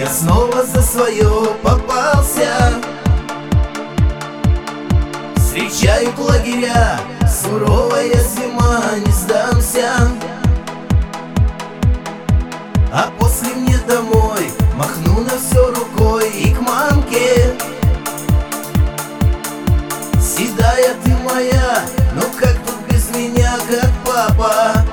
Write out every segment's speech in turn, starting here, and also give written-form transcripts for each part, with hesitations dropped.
Я снова за свое попался. Встречают лагеря, суровая зима, не сдамся. А после мне домой, махну на все рукой и к мамке. Седая ты моя, но как тут без меня, как папа?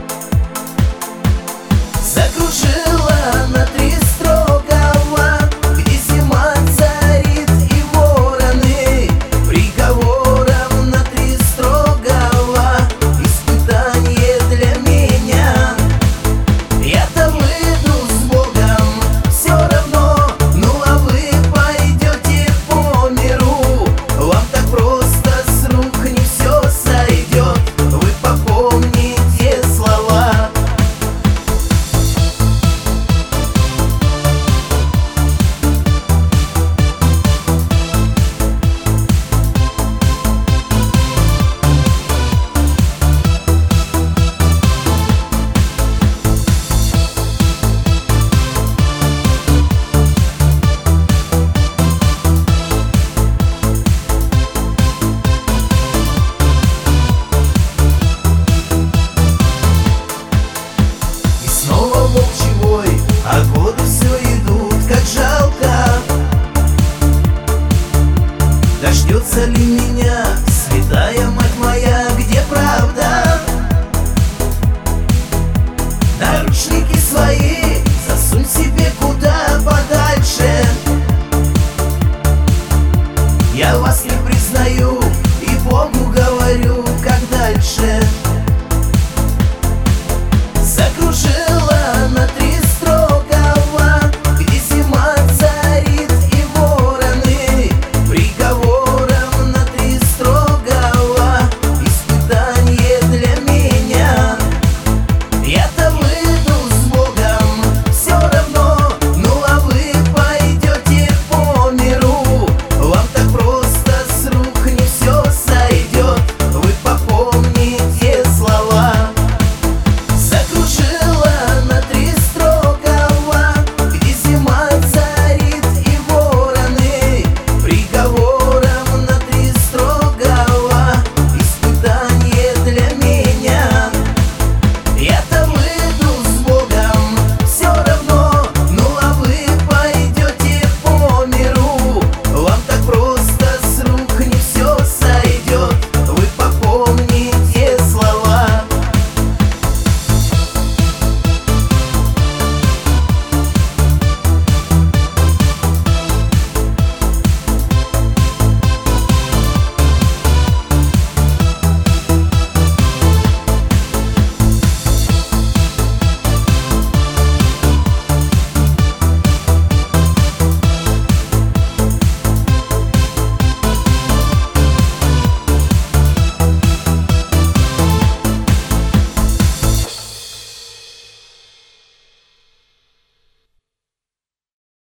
Закружила на три строгого, где зима царит и вороны. Приговором на три строгого, испытание для меня. Я-то выйду с Богом все равно, ну а вы пойдете по миру. Вам так просто с рук не все сойдет, вы попомните слова. Снова волчий вой, а годы все идут, как жалко. Дождется ли меня святая мать моя, где правда? Наручники свои